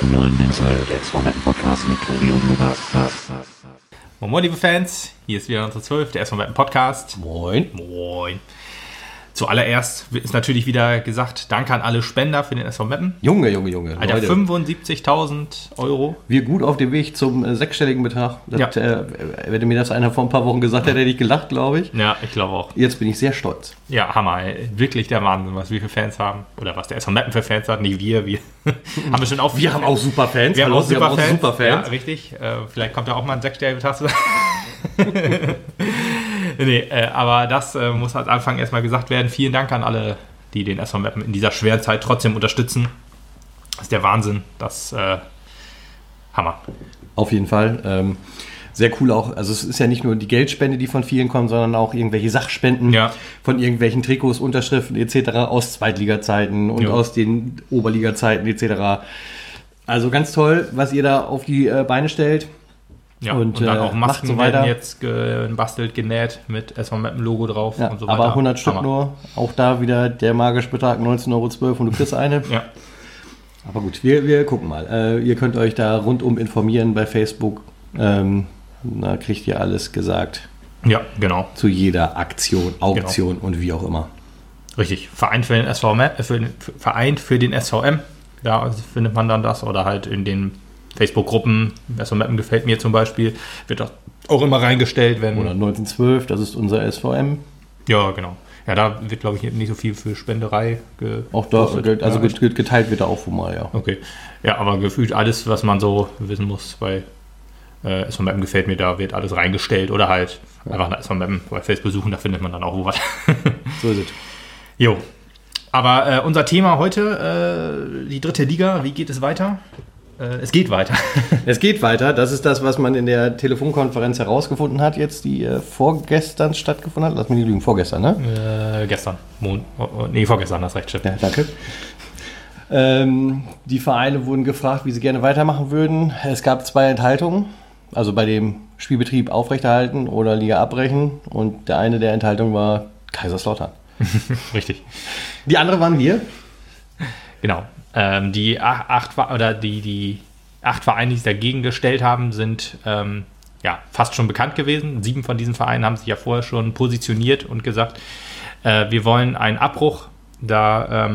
zum neuen der SV-Podcast mit Tobi und Lukas. Moin, liebe Fans, hier ist wieder unser 12, der SV-Podcast. Moin. Moin. Zuallererst ist natürlich wieder gesagt, danke an alle Spender für den SV Meppen. Junge. Alter, 75.000 Euro. Wir gut auf dem Weg zum sechsstelligen Betrag. Wenn mir das einer vor ein paar Wochen gesagt hätte, hätte ich gelacht, glaube ich. Ja, ich glaube auch. Jetzt bin ich sehr stolz. Ja, Hammer, ey. Wirklich der Wahnsinn, was wir für Fans haben. Oder was der SV Meppen für Fans hat. Nicht wir haben bestimmt auch. Wir haben auch super Fans. Wir haben auch super Fans. Ja, richtig. Vielleicht kommt da auch mal ein sechsstelliger Betrag zu. Nee, aber das muss als Anfang erstmal gesagt werden. Vielen Dank an alle, die den SV Meppen in dieser schweren Zeit trotzdem unterstützen. Das ist der Wahnsinn. Das Hammer. Auf jeden Fall. Sehr cool auch. Also es ist ja nicht nur die Geldspende, die von vielen kommt, sondern auch irgendwelche Sachspenden von irgendwelchen Trikots, Unterschriften etc. aus Zweitliga-Zeiten und aus den Oberliga-Zeiten etc. Also ganz toll, was ihr da auf die Beine stellt. Ja, und dann auch Masken so werden jetzt gebastelt, genäht mit SV Meppen Logo drauf und so weiter. Aber 100 Stück nur. Auch da wieder der magische Betrag 19,12 € und du kriegst eine. Ja. Aber gut, wir gucken mal. Ihr könnt euch da rundum informieren bei Facebook. Da kriegt ihr alles gesagt. Ja, genau. Zu jeder Aktion, Auktion und wie auch immer. Richtig. Verein für den SVM. Da findet man dann das. Oder halt in den Facebook-Gruppen, SV Meppen gefällt mir zum Beispiel, wird auch immer reingestellt, wenn... Oder 1912, das ist unser SVM. Ja, genau. Ja, da wird, glaube ich, nicht so viel für Spenderei auch da, also geteilt wird da auch schon mal, ja. Okay. Ja, aber gefühlt alles, was man so wissen muss bei SV Meppen gefällt mir, da wird alles reingestellt oder halt einfach nach SV Meppen bei Facebook suchen, da findet man dann auch wo was. So ist es. Jo. Aber unser Thema heute, die dritte Liga, wie geht es weiter? Es geht weiter. Es geht weiter. Das ist das, was man in der Telefonkonferenz herausgefunden hat, jetzt die vorgestern stattgefunden hat. Lass mich nicht lügen, vorgestern, ne? Gestern. Vorgestern, das recht, stimmt. Ja, danke. Die Vereine wurden gefragt, wie sie gerne weitermachen würden. Es gab 2 Enthaltungen, also bei dem Spielbetrieb aufrechterhalten oder Liga abbrechen. Und der eine der Enthaltungen war Kaiserslautern. Richtig. Die andere waren wir. Genau. Die 8 Vereine, die sich dagegen gestellt haben, sind fast schon bekannt gewesen. 7 von diesen Vereinen haben sich ja vorher schon positioniert und gesagt, wir wollen einen Abbruch, da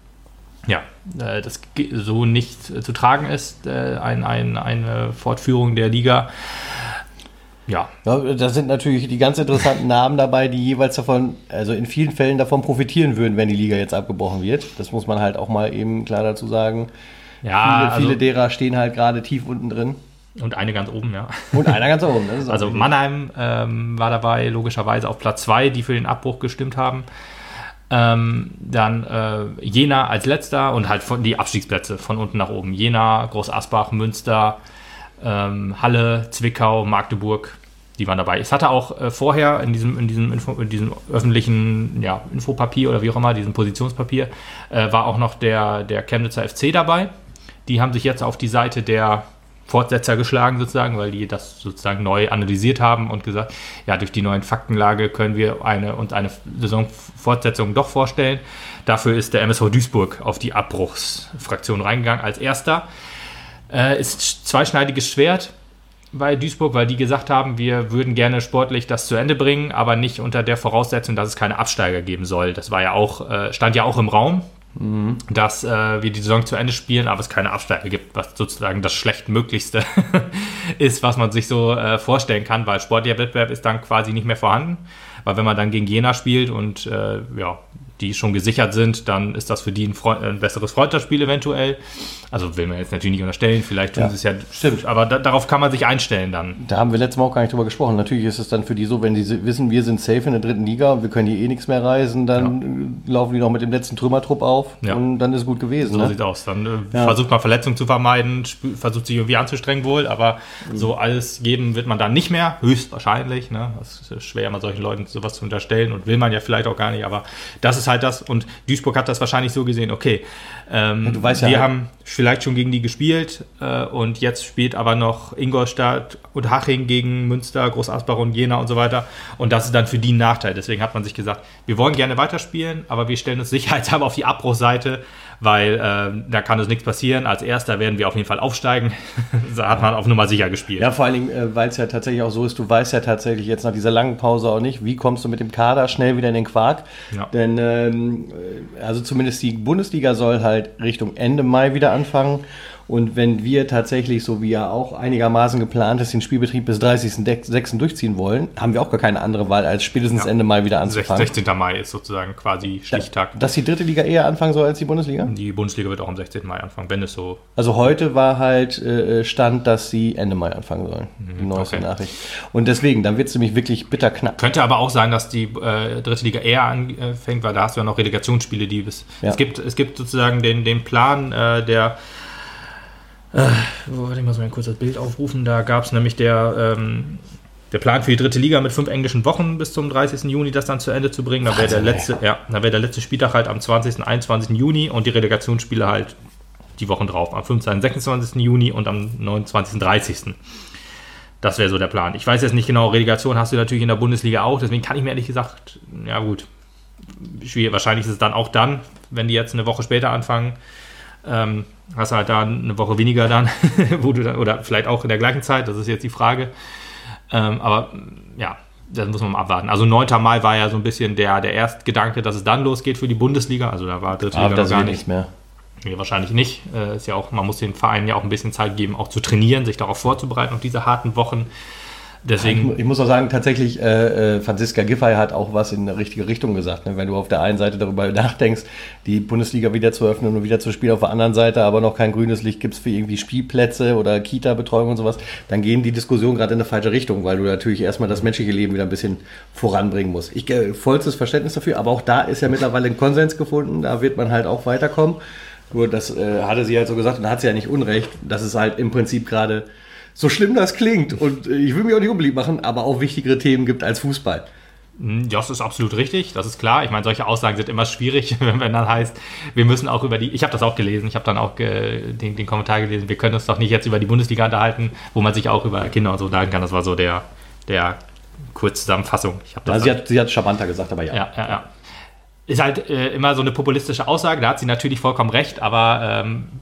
das so nicht zu tragen ist, eine Fortführung der Liga. Ja, da sind natürlich die ganz interessanten Namen dabei, die jeweils davon, also in vielen Fällen davon profitieren würden, wenn die Liga jetzt abgebrochen wird. Das muss man halt auch mal eben klar dazu sagen. Ja, viele derer stehen halt gerade tief unten drin. Und eine ganz oben, ja. Und einer ganz oben. Das ist also Mannheim war dabei, logischerweise auf Platz 2, die für den Abbruch gestimmt haben. Dann Jena als letzter und halt die Abstiegsplätze von unten nach oben. Jena, Groß Asbach, Münster, Halle, Zwickau, Magdeburg, die waren dabei. Es hatte auch vorher in diesem öffentlichen Infopapier oder wie auch immer, diesem Positionspapier, war auch noch der Chemnitzer FC dabei. Die haben sich jetzt auf die Seite der Fortsetzer geschlagen sozusagen, weil die das sozusagen neu analysiert haben und gesagt, ja, durch die neuen Faktenlage können wir eine Saisonfortsetzung doch vorstellen. Dafür ist der MSV Duisburg auf die Abbruchsfraktion reingegangen als erster. Ist zweischneidiges Schwert bei Duisburg, weil die gesagt haben, wir würden gerne sportlich das zu Ende bringen, aber nicht unter der Voraussetzung, dass es keine Absteiger geben soll. Das war ja auch, stand ja auch im Raum, dass wir die Saison zu Ende spielen, aber es keine Absteiger gibt, was sozusagen das Schlechtmöglichste ist, was man sich so vorstellen kann, weil sportlicher Wettbewerb ist dann quasi nicht mehr vorhanden, weil wenn man dann gegen Jena spielt und die schon gesichert sind, dann ist das für die ein besseres Freundschaftsspiel eventuell. Also will man jetzt natürlich nicht unterstellen, vielleicht tun sie es ja. Stimmt. Aber darauf kann man sich einstellen dann. Da haben wir letztes Mal auch gar nicht drüber gesprochen. Natürlich ist es dann für die so, wenn die wissen, wir sind safe in der dritten Liga und wir können hier eh nichts mehr reisen, dann laufen die noch mit dem letzten Trümmertrupp auf und dann ist gut gewesen. So sieht aus. Dann versucht man Verletzungen zu vermeiden, versucht sich irgendwie anzustrengen wohl, aber so alles geben wird man dann nicht mehr, höchstwahrscheinlich. Ne? Das ist schwer, mal solchen Leuten sowas zu unterstellen und will man ja vielleicht auch gar nicht, aber das ist halt das. Und Duisburg hat das wahrscheinlich so gesehen, okay, du weißt wir haben vielleicht schon gegen die gespielt und jetzt spielt aber noch Ingolstadt und Haching gegen Münster, Groß Asbach und Jena und so weiter. Und das ist dann für die ein Nachteil. Deswegen hat man sich gesagt, wir wollen gerne weiterspielen, aber wir stellen uns sicherheitshalber auf die Abbruchseite, weil da kann uns nichts passieren. Als Erster werden wir auf jeden Fall aufsteigen. Da hat man auf Nummer sicher gespielt. Ja, vor allen Dingen, weil es ja tatsächlich auch so ist, du weißt ja tatsächlich jetzt nach dieser langen Pause auch nicht, wie kommst du mit dem Kader schnell wieder in den Quark. Ja. Denn also zumindest die Bundesliga soll halt Richtung Ende Mai wieder anfangen. Und wenn wir tatsächlich, so wie ja auch einigermaßen geplant ist, den Spielbetrieb bis 30.06. durchziehen wollen, haben wir auch gar keine andere Wahl, als spätestens Ende Mai wieder anzufangen. 16. Mai ist sozusagen quasi Stichtag. Dass die dritte Liga eher anfangen soll als die Bundesliga? Die Bundesliga wird auch am 16. Mai anfangen, wenn es so... Also heute war halt Stand, dass sie Ende Mai anfangen sollen. Die neueste Nachricht. Und deswegen, dann wird es nämlich wirklich bitter knapp. Könnte aber auch sein, dass die dritte Liga eher anfängt, weil da hast du ja noch Relegationsspiele, die bis... Ja. Es gibt sozusagen den Plan der... warte, ich muss mal kurz das Bild aufrufen. Da gab es nämlich der Plan für die dritte Liga mit 5 englischen Wochen bis zum 30. Juni, das dann zu Ende zu bringen. Da wäre der letzte Spieltag halt am 20. 21. Juni und die Relegationsspiele halt die Wochen drauf, am 15. 26. Juni und am 29. 30. Das wäre so der Plan. Ich weiß jetzt nicht genau, Relegation hast du natürlich in der Bundesliga auch, deswegen kann ich mir ehrlich gesagt, ja gut, schwierig. Wahrscheinlich ist es dann auch dann, wenn die jetzt eine Woche später anfangen, hast du halt da eine Woche weniger dann, wo du dann, oder vielleicht auch in der gleichen Zeit, das ist jetzt die Frage. Aber ja, das muss man mal abwarten. Also 9. Mai war ja so ein bisschen der Erstgedanke, dass es dann losgeht für die Bundesliga. Also da war dritte Liga noch gar nichts mehr. Nee, wahrscheinlich nicht. Ist ja auch, man muss den Vereinen ja auch ein bisschen Zeit geben, auch zu trainieren, sich darauf vorzubereiten, auf diese harten Wochen. Deswegen, ich muss auch sagen, tatsächlich, Franziska Giffey hat auch was in die richtige Richtung gesagt. Ne? Wenn du auf der einen Seite darüber nachdenkst, die Bundesliga wieder zu öffnen und wieder zu spielen, auf der anderen Seite aber noch kein grünes Licht gibst für irgendwie Spielplätze oder Kita-Betreuung und sowas, dann gehen die Diskussionen gerade in eine falsche Richtung, weil du natürlich erstmal das menschliche Leben wieder ein bisschen voranbringen musst. Ich vollstes Verständnis dafür, aber auch da ist ja mittlerweile ein Konsens gefunden, da wird man halt auch weiterkommen. Nur das hatte sie halt so gesagt und da hat sie ja nicht Unrecht, dass es halt im Prinzip gerade so schlimm das klingt, und ich will mich auch nicht unbeliebt machen, aber auch wichtigere Themen gibt als Fußball. Ja, das ist absolut richtig, das ist klar. Ich meine, solche Aussagen sind immer schwierig, wenn dann heißt, wir müssen auch über die, ich habe das auch gelesen, ich habe dann auch den Kommentar gelesen, wir können uns doch nicht jetzt über die Bundesliga unterhalten, wo man sich auch über Kinder und so unterhalten kann. Das war so der Kurzzusammenfassung. Sie hat charmanter gesagt, aber ja. Ja. Ist halt immer so eine populistische Aussage, da hat sie natürlich vollkommen recht, aber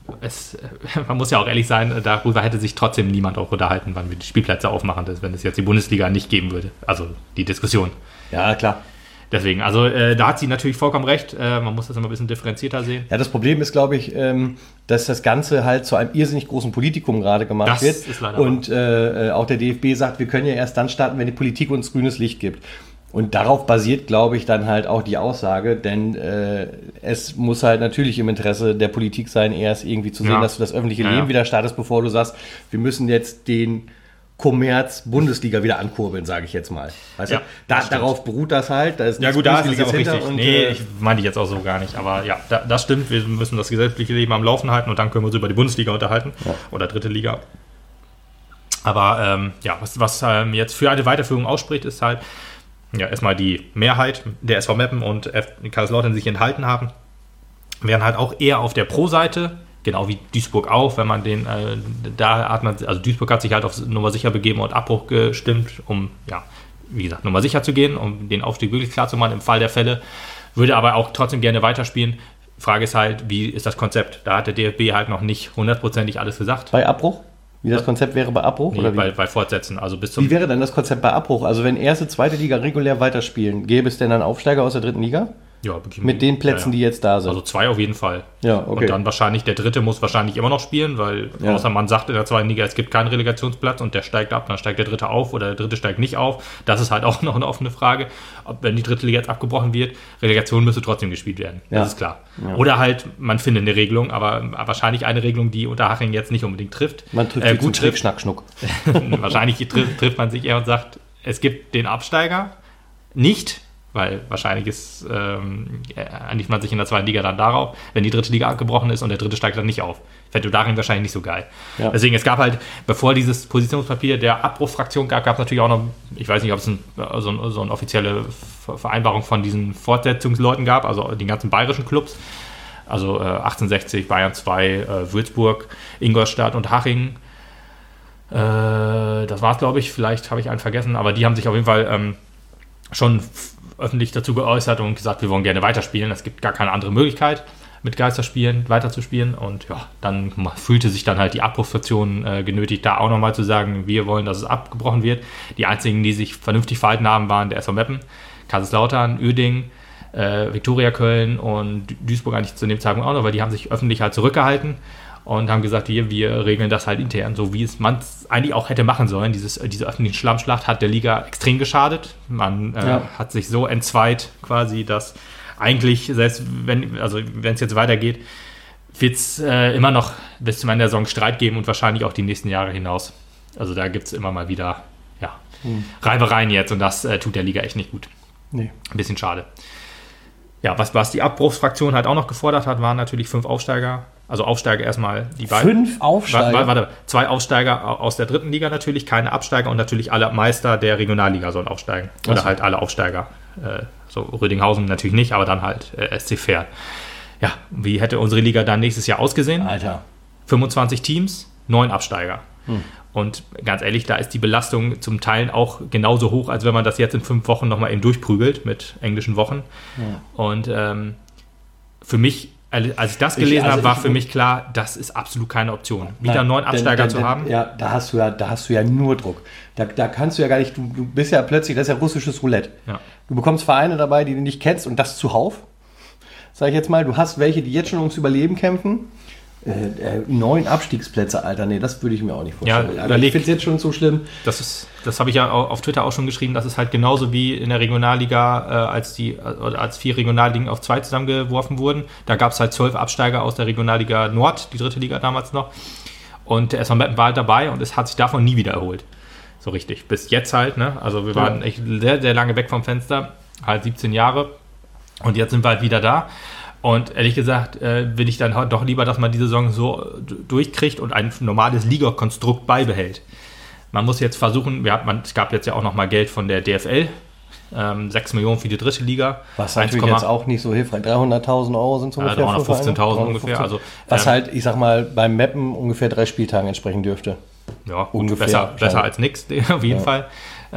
man muss ja auch ehrlich sein, darüber hätte sich trotzdem niemand auch unterhalten, wann wir die Spielplätze aufmachen, wenn es jetzt die Bundesliga nicht geben würde. Also die Diskussion. Ja, klar. Deswegen, also da hat sie natürlich vollkommen recht, man muss das immer ein bisschen differenzierter sehen. Ja, das Problem ist, glaube ich, dass das Ganze halt zu einem irrsinnig großen Politikum gerade gemacht wird. Das ist leider und auch der DFB sagt, wir können ja erst dann starten, wenn die Politik uns grünes Licht gibt. Und darauf basiert, glaube ich, dann halt auch die Aussage, denn es muss halt natürlich im Interesse der Politik sein, erst irgendwie zu sehen, dass du das öffentliche Leben wieder startest, bevor du sagst, wir müssen jetzt den Kommerz-Bundesliga wieder ankurbeln, sage ich jetzt mal. Weißt du? Darauf beruht das halt. Da ist ja gut, da ist es auch richtig. Nee, ich meine jetzt auch so gar nicht. Aber ja, das stimmt. Wir müssen das gesetzliche Leben am Laufen halten und dann können wir uns über die Bundesliga unterhalten. Ja. Oder dritte Liga. Aber was jetzt für eine Weiterführung ausspricht, ist halt, ja, erstmal die Mehrheit der SV Meppen und Kaiserslautern sich enthalten haben, wären halt auch eher auf der Pro-Seite, genau wie Duisburg auch, wenn man also Duisburg hat sich halt auf Nummer sicher begeben und Abbruch gestimmt, um, ja, wie gesagt, Nummer sicher zu gehen, um den Aufstieg wirklich klar zu machen im Fall der Fälle, würde aber auch trotzdem gerne weiterspielen. Frage ist halt, wie ist das Konzept? Da hat der DFB halt noch nicht hundertprozentig alles gesagt. Bei Abbruch? Wie das Konzept wäre bei Abbruch? Nee, oder wie? Bei Fortsetzen. Also wie wäre denn das Konzept bei Abbruch? Also wenn erste, zweite Liga regulär weiterspielen, gäbe es denn dann Aufsteiger aus der dritten Liga? Ja, mit den Plätzen, die jetzt da sind. Also 2 auf jeden Fall. Ja, okay. Und dann wahrscheinlich, der dritte muss wahrscheinlich immer noch spielen, weil außer man sagt in der zweiten Liga, es gibt keinen Relegationsplatz und der steigt ab, dann steigt der dritte auf oder der dritte steigt nicht auf. Das ist halt auch noch eine offene Frage. Wenn die dritte Liga jetzt abgebrochen wird, Relegation müsste trotzdem gespielt werden. Das ist klar. Ja. Oder halt, man findet eine Regelung, aber wahrscheinlich eine Regelung, die Unterhaching jetzt nicht unbedingt trifft. Man trifft sich gut Trick, Schnack, Schnuck. Wahrscheinlich trifft man sich eher und sagt, es gibt den Absteiger nicht, weil wahrscheinlich einigt man sich in der zweiten Liga dann darauf, wenn die dritte Liga abgebrochen ist und der dritte steigt dann nicht auf. Fände darin wahrscheinlich nicht so geil. Ja. Deswegen, es gab halt, bevor dieses Positionspapier der Abbruchfraktion gab es natürlich auch noch, ich weiß nicht, ob es so eine offizielle Vereinbarung von diesen Fortsetzungsleuten gab, also den ganzen bayerischen Clubs. Also 1860, Bayern 2, Würzburg, Ingolstadt und Haching. Das war's, glaube ich. Vielleicht habe ich einen vergessen, aber die haben sich auf jeden Fall schon öffentlich dazu geäußert und gesagt, wir wollen gerne weiterspielen. Es gibt gar keine andere Möglichkeit, mit Geisterspielen weiterzuspielen. Und ja, dann fühlte sich dann halt die Abbruchstation genötigt, da auch nochmal zu sagen, wir wollen, dass es abgebrochen wird. Die einzigen, die sich vernünftig verhalten haben, waren der SV Meppen, Kaiserslautern, Uerdingen, Viktoria Köln und Duisburg eigentlich zu dem Zeitpunkt auch noch, weil die haben sich öffentlich halt zurückgehalten und haben gesagt, wir regeln das halt intern, so wie es man eigentlich auch hätte machen sollen. Diese öffentliche Schlammschlacht hat der Liga extrem geschadet. Man hat sich so entzweit quasi, dass eigentlich, selbst wenn es jetzt weitergeht, wird es immer noch bis zum Ende der Saison Streit geben und wahrscheinlich auch die nächsten Jahre hinaus. Also da gibt es immer mal wieder Reibereien jetzt und das tut der Liga echt nicht gut. Nee. Ein bisschen schade. Ja, was die Abbruchsfraktion halt auch noch gefordert hat, waren natürlich 5 Aufsteiger. Also Aufsteiger erstmal die beiden. 5 Aufsteiger? Warte, 2 Aufsteiger aus der 3. Liga natürlich, keine Absteiger und natürlich alle Meister der Regionalliga sollen aufsteigen. Oder halt alle Aufsteiger. So Rödinghausen natürlich nicht, aber dann halt SC Verl. Ja, wie hätte unsere Liga dann nächstes Jahr ausgesehen? Alter. 25 Teams, 9 Absteiger. Und ganz ehrlich, da ist die Belastung zum Teil auch genauso hoch, als wenn man das jetzt in 5 Wochen nochmal eben durchprügelt mit englischen Wochen. Ja. Und für mich, als ich das gelesen habe, war für mich klar, das ist absolut keine Option. Wieder 9 Absteiger zu haben. Ja, da hast du ja nur Druck. Da kannst du ja gar nicht, du bist ja plötzlich, das ist ja russisches Roulette. Ja. Du bekommst Vereine dabei, die du nicht kennst und das zuhauf. Sag ich jetzt mal, du hast welche, die jetzt schon ums Überleben kämpfen. 9 Abstiegsplätze, Alter, nee, das würde ich mir auch nicht vorstellen. Ja, aber ich finde es jetzt schon so schlimm. Das habe ich ja auf Twitter auch schon geschrieben, das ist halt genauso wie in der Regionalliga, als 4 Regionalligen auf 2 zusammengeworfen wurden. Da gab es halt 12 Absteiger aus der Regionalliga Nord, die 3. Liga damals noch. Und der SV Meppen war halt dabei und es hat sich davon nie wieder erholt. So richtig. Bis jetzt halt, ne? Also wir waren echt sehr, sehr lange weg vom Fenster, halt 17 Jahre. Und jetzt sind wir halt wieder da. Und ehrlich gesagt will ich dann doch lieber, dass man die Saison so durchkriegt und ein normales Liga-Konstrukt beibehält. Man muss jetzt versuchen, es gab jetzt ja auch nochmal Geld von der DFL, 6 Millionen für die 3. Liga. Was natürlich jetzt auch nicht so hilfreich, 300.000 Euro sind es ungefähr. 315.000 ungefähr. Also, was halt, ich sag mal, beim Mappen ungefähr 3 Spieltagen entsprechen dürfte. Ja, ungefähr, besser als nichts, auf jeden Fall.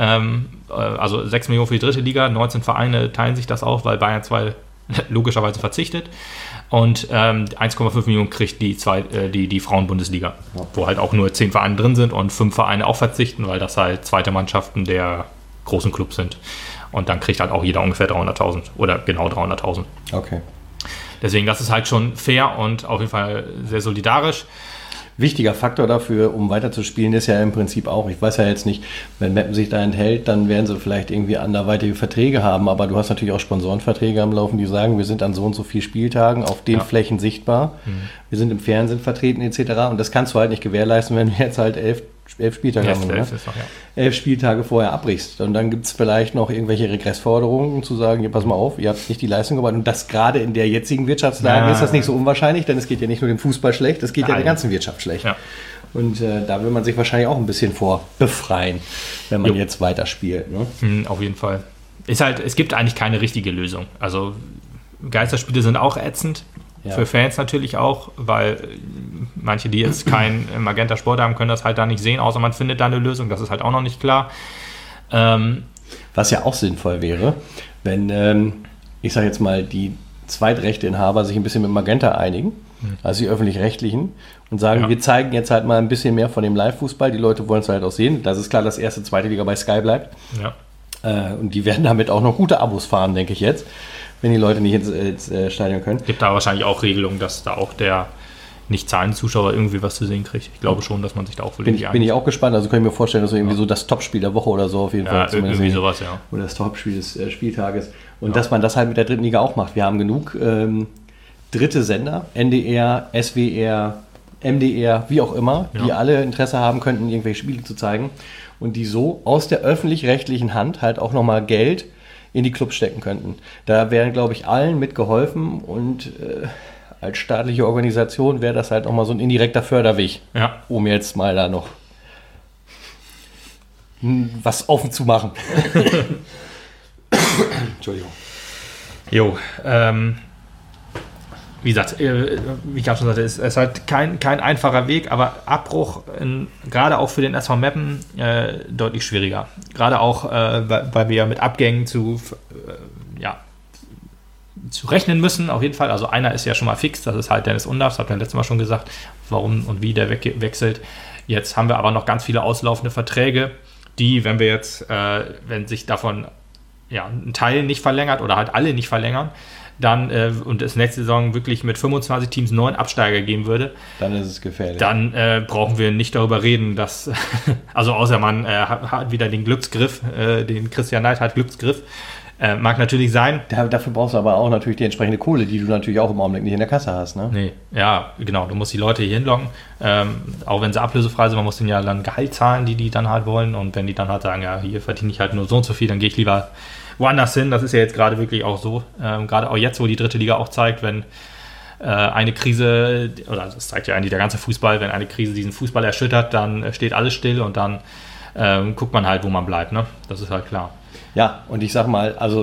Also 6 Millionen für die 3. Liga, 19 Vereine teilen sich das auf, weil Bayern 2 logischerweise verzichtet und 1,5 Millionen kriegt die Frauenbundesliga, wo halt auch nur 10 Vereine drin sind und 5 Vereine auch verzichten, weil das halt zweite Mannschaften der großen Clubs sind und dann kriegt halt auch jeder ungefähr 300.000 oder genau 300.000. Okay. Deswegen, das ist halt schon fair und auf jeden Fall sehr solidarisch. Wichtiger Faktor dafür, um weiterzuspielen, ist ja im Prinzip auch, ich weiß ja jetzt nicht, wenn Meppen sich da enthält, dann werden sie vielleicht irgendwie anderweitige Verträge haben, aber du hast natürlich auch Sponsorenverträge am Laufen, die sagen, wir sind an so und so vielen Spieltagen auf den Flächen sichtbar, wir sind im Fernsehen vertreten etc. Und das kannst du halt nicht gewährleisten, wenn du jetzt halt 11 Spieltage haben. 11 Spieltage vorher abbrichst. Und dann gibt es vielleicht noch irgendwelche Regressforderungen, um zu sagen, ja, pass mal auf, ihr habt nicht die Leistung gebracht. Und das gerade in der jetzigen Wirtschaftslage ist das nicht so unwahrscheinlich, denn es geht ja nicht nur dem Fußball schlecht, es geht ja der ganzen Wirtschaft schlecht. Ja. Und da will man sich wahrscheinlich auch ein bisschen vor befreien, wenn man jetzt weiterspielt. Ne? Auf jeden Fall. Es gibt eigentlich keine richtige Lösung. Also Geisterspiele sind auch ätzend. Ja. Für Fans natürlich auch, weil manche, die jetzt kein Magenta Sport haben, können das halt da nicht sehen, außer man findet da eine Lösung. Das ist halt auch noch nicht klar. Was ja auch sinnvoll wäre, wenn, ich sage jetzt mal, die Zweitrechteinhaber sich ein bisschen mit Magenta einigen, also die Öffentlich-Rechtlichen, und sagen, wir zeigen jetzt halt mal ein bisschen mehr von dem Live-Fußball. Die Leute wollen es halt auch sehen. Das ist klar, dass 1., 2. Liga bei Sky bleibt. Ja. Und die werden damit auch noch gute Abos fahren, denke ich jetzt, wenn die Leute nicht ins Stadion können. Gibt da wahrscheinlich auch Regelungen, dass da auch der nicht zahlende Zuschauer irgendwie was zu sehen kriegt. Ich glaube schon, dass man sich da auch bin ich auch gespannt. Also kann ich mir vorstellen, dass so irgendwie so das Topspiel der Woche oder so auf jeden Fall. Irgendwie sowas, ja. Oder das Topspiel des Spieltages. Und dass man das halt mit der 3. Liga auch macht. Wir haben genug dritte Sender, NDR, SWR, MDR, wie auch immer, die alle Interesse haben könnten, irgendwelche Spiele zu zeigen. Und die so aus der öffentlich-rechtlichen Hand halt auch nochmal Geld in die Clubs stecken könnten. Da wäre, glaube ich, allen mitgeholfen und als staatliche Organisation wäre das halt nochmal so ein indirekter Förderweg, um jetzt mal da noch was offen zu machen. Entschuldigung. Jo, wie gesagt, wie ich gerade schon sagte, ist halt kein einfacher Weg, aber Abbruch, gerade auch für den SV Meppen, deutlich schwieriger. Gerade auch, weil wir ja mit Abgängen zu rechnen müssen, auf jeden Fall. Also einer ist ja schon mal fix, das ist halt Dennis Undaff, das habt ihr letztes Mal schon gesagt, warum und wie der wechselt. Jetzt haben wir aber noch ganz viele auslaufende Verträge, die, wenn wir jetzt, wenn sich davon ein Teil nicht verlängert oder halt alle nicht verlängern, dann und es nächste Saison wirklich mit 25 Teams 9 Absteiger geben würde, dann ist es gefährlich. Dann brauchen wir nicht darüber reden, dass, also außer man hat wieder den Glücksgriff, den Christian Neidhardt Glücksgriff, mag natürlich sein. Dafür brauchst du aber auch natürlich die entsprechende Kohle, die du natürlich auch im Augenblick nicht in der Kasse hast, ne? Nee, ja, genau, du musst die Leute hier hinlocken, auch wenn sie ablösefrei sind, man muss denen ja dann Gehalt zahlen, die dann halt wollen, und wenn die dann halt sagen, ja, hier verdiene ich halt nur so und so viel, dann gehe ich lieber woanders hin. Das ist ja jetzt gerade wirklich auch so, gerade auch jetzt, wo die dritte Liga auch zeigt, wenn eine Krise, oder das zeigt ja eigentlich der ganze Fußball, wenn eine Krise diesen Fußball erschüttert, dann steht alles still und dann guckt man halt, wo man bleibt, ne? Das ist halt klar. Ja, und ich sag mal, also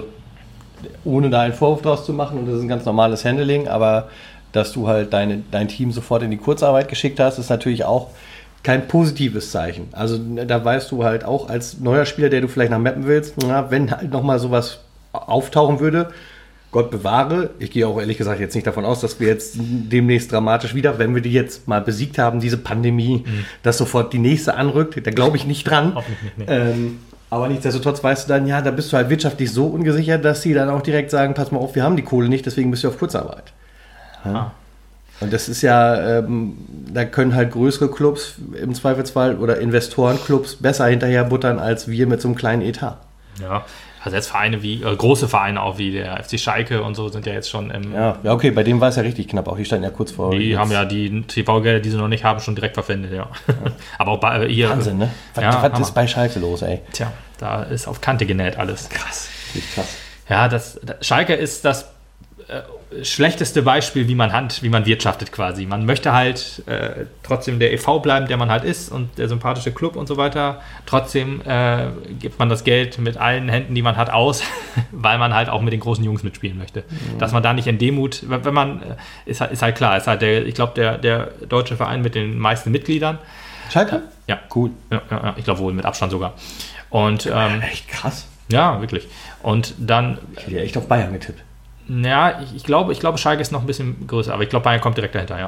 ohne da einen Vorwurf draus zu machen, und das ist ein ganz normales Handling, aber dass du halt dein Team sofort in die Kurzarbeit geschickt hast, ist natürlich auch kein positives Zeichen. Also da weißt du halt auch als neuer Spieler, der du vielleicht nach Meppen willst, wenn halt nochmal sowas auftauchen würde, Gott bewahre, ich gehe auch ehrlich gesagt jetzt nicht davon aus, dass wir jetzt demnächst dramatisch wieder, wenn wir die jetzt mal besiegt haben, diese Pandemie, dass sofort die nächste anrückt, da glaube ich nicht dran. Hoffentlich nicht, nee. Aber nichtsdestotrotz weißt du dann, ja, da bist du halt wirtschaftlich so ungesichert, dass sie dann auch direkt sagen, pass mal auf, wir haben die Kohle nicht, deswegen bist du auf Kurzarbeit. Ja. Und das ist ja, da können halt größere Clubs im Zweifelsfall oder Investorenclubs besser hinterher buttern als wir mit so einem kleinen Etat. Ja, also jetzt Vereine wie, große Vereine auch wie der FC Schalke und so sind ja jetzt schon im... Ja, okay, bei dem war es ja richtig knapp, auch die standen ja kurz vor... Die haben ja die TV-Gelder, die sie noch nicht haben, schon direkt verwendet, ja. Aber auch bei hier... Wahnsinn, ne? Was ist bei Schalke los, ey? Tja, da ist auf Kante genäht alles. Krass, richtig krass. Ja, Schalke ist das schlechteste Beispiel, wie man wirtschaftet quasi. Man möchte halt trotzdem der e.V. bleiben, der man halt ist, und der sympathische Club und so weiter. Trotzdem gibt man das Geld mit allen Händen, die man hat, aus, weil man halt auch mit den großen Jungs mitspielen möchte. Mhm. Dass man da nicht in Demut, wenn man, ist halt klar, ist halt ich glaube, der deutsche Verein mit den meisten Mitgliedern. Schalke? Ja. Cool. Ja, ich glaube wohl, mit Abstand sogar. Und, echt krass. Ja, wirklich. Und dann... Ich hätte ja echt auf Bayern getippt. Ja, ich glaube, Schalke ist noch ein bisschen größer, aber ich glaube, Bayern kommt direkt dahinter,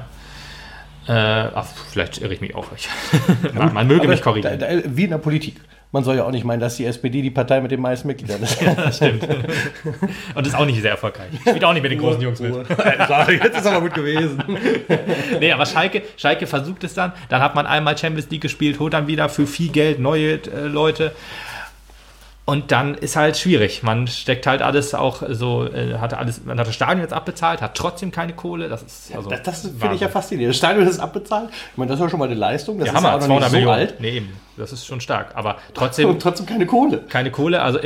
ja. Vielleicht irre ich mich auch. Man möge mich korrigieren. Wie in der Politik. Man soll ja auch nicht meinen, dass die SPD die Partei mit den meisten Mitgliedern ist. Ja, das stimmt. Und ist auch nicht sehr erfolgreich. Spielt auch nicht mit den großen Jungs mit. Jetzt ist aber gut gewesen. Nee, aber Schalke versucht es dann. Dann hat man einmal Champions League gespielt, holt dann wieder für viel Geld neue Leute. Und dann ist halt schwierig. Man steckt halt alles auch so, man hat das Stadion jetzt abbezahlt, hat trotzdem keine Kohle. Das ist also das finde ich ja faszinierend. Das Stadion ist abbezahlt. Ich meine, das ist ja schon mal eine Leistung. Das ja, ist ja auch noch nicht so Millionen. alt. Nee, eben. Das ist schon stark. Aber trotzdem. Und trotzdem keine Kohle. Keine Kohle. Also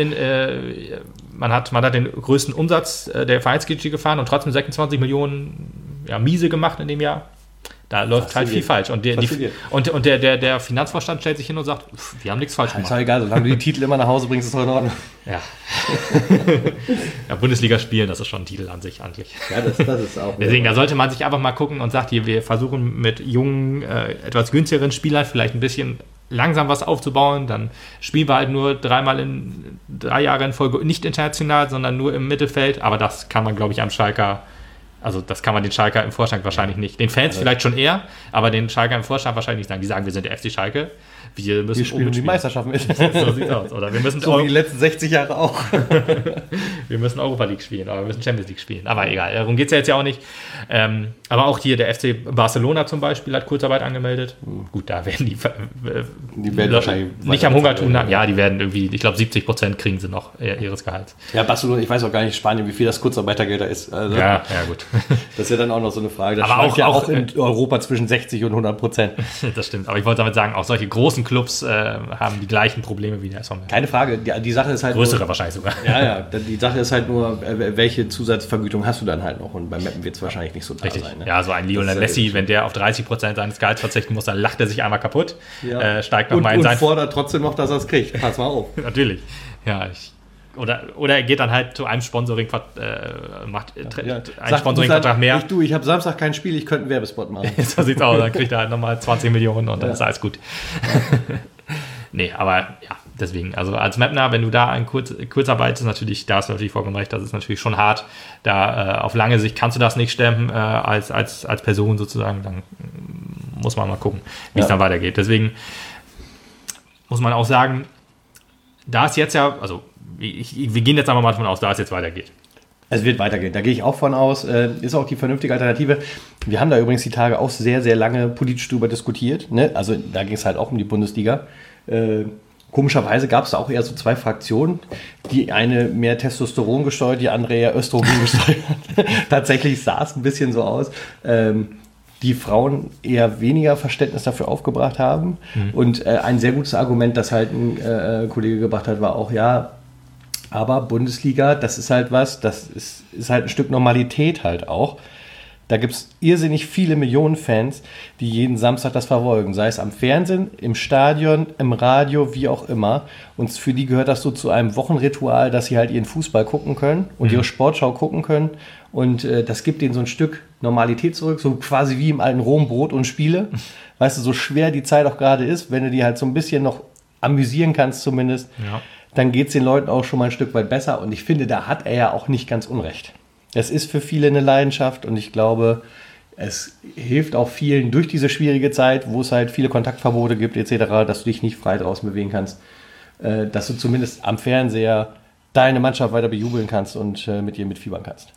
man hat den größten Umsatz der Vereinsgeschichte gefahren und trotzdem 26 Millionen miese gemacht in dem Jahr. Da läuft halt viel falsch. Und der Finanzvorstand stellt sich hin und sagt, wir haben nichts falsch gemacht. Ist doch egal, solange du die Titel immer nach Hause bringst, ist doch in Ordnung. Ja. Ja, Bundesliga spielen, das ist schon ein Titel an sich eigentlich. Ja, das ist auch. Deswegen, da sollte man sich einfach mal gucken und sagt, hier, wir versuchen mit jungen, etwas günstigeren Spielern vielleicht ein bisschen langsam was aufzubauen. Dann spielen wir halt nur 3 Jahre in Folge nicht international, sondern nur im Mittelfeld. Aber das kann man, glaube ich, am Schalker... Also das kann man den Schalker im Vorstand wahrscheinlich nicht. Den Fans vielleicht schon eher, aber den Schalker im Vorstand wahrscheinlich nicht sagen. Die sagen, wir sind der FC Schalke. Wir spielen die Meisterschaft mit. So sieht's aus. Oder wir müssen so wie die letzten 60 Jahre auch. Wir müssen Europa League spielen, aber wir müssen Champions League spielen. Aber egal, darum geht es ja jetzt ja auch nicht. Aber auch hier der FC Barcelona zum Beispiel hat Kurzarbeit angemeldet. Gut, da werden die werden wahrscheinlich nicht am Hunger tun. Ja, die werden irgendwie, ich glaube 70% kriegen sie noch ihres Gehalts. Ja, Barcelona, ich weiß auch gar nicht, Spanien, wie viel das Kurzarbeitergeld da ist. Also, ja, gut. Das ist ja dann auch noch so eine Frage. Das aber auch in Europa zwischen 60 und 100%. Das stimmt, aber ich wollte damit sagen, auch solche großen Clubs haben die gleichen Probleme wie der SV Meppen. Keine Frage, die Sache ist halt größere nur, wahrscheinlich sogar. Ja, die Sache ist halt nur, welche Zusatzvergütung hast du dann halt noch, und bei Meppen wird es wahrscheinlich nicht so da sein. Ne? Ja, so ein Lionel Messi, wenn der auf 30% seines Gehalts verzichten muss, dann lacht er sich einmal kaputt, steigt nochmal in sein... Und fordert trotzdem noch, dass er es kriegt. Pass mal auf. Natürlich. Ja, Oder er geht dann halt zu einem Sponsoring, macht einen Sponsoringvertrag mehr. Ich habe Samstag kein Spiel, ich könnte einen Werbespot machen. So sieht's aus, dann kriegt er halt nochmal 20 Millionen und dann ist alles gut. Nee, aber ja, deswegen, also als Mapner, wenn du da in Kurzarbeit ist natürlich, da hast du natürlich vollkommen recht, das ist natürlich schon hart. Da auf lange Sicht kannst du das nicht stemmen als Person sozusagen, dann muss man mal gucken, wie es dann weitergeht. Deswegen muss man auch sagen, da es jetzt ja, also wir gehen jetzt einfach mal davon aus, da es jetzt weitergeht. Es wird weitergehen, da gehe ich auch von aus. Ist auch die vernünftige Alternative. Wir haben da übrigens die Tage auch sehr, sehr lange politisch drüber diskutiert. Ne? Also da ging es halt auch um die Bundesliga. Komischerweise gab es da auch eher so zwei Fraktionen. Die eine mehr Testosteron gesteuert, die andere eher Östrogen gesteuert. Tatsächlich sah es ein bisschen so aus. Die Frauen eher weniger Verständnis dafür aufgebracht haben. Und ein sehr gutes Argument, das halt ein Kollege gebracht hat, war auch, ja, aber Bundesliga, das ist halt was, das ist halt ein Stück Normalität halt auch. Da gibt es irrsinnig viele Millionen Fans, die jeden Samstag das verfolgen. Sei es am Fernsehen, im Stadion, im Radio, wie auch immer. Und für die gehört das so zu einem Wochenritual, dass sie halt ihren Fußball gucken können und ihre Sportschau gucken können. Und das gibt denen so ein Stück Normalität zurück, so quasi wie im alten Rom, Brot und Spiele. Weißt du, so schwer die Zeit auch gerade ist, wenn du die halt so ein bisschen noch amüsieren kannst zumindest, dann geht es den Leuten auch schon mal ein Stück weit besser. Und ich finde, da hat er ja auch nicht ganz unrecht. Es ist für viele eine Leidenschaft und ich glaube, es hilft auch vielen durch diese schwierige Zeit, wo es halt viele Kontaktverbote gibt etc., dass du dich nicht frei draußen bewegen kannst, dass du zumindest am Fernseher deine Mannschaft weiter bejubeln kannst und mit ihr mitfiebern kannst.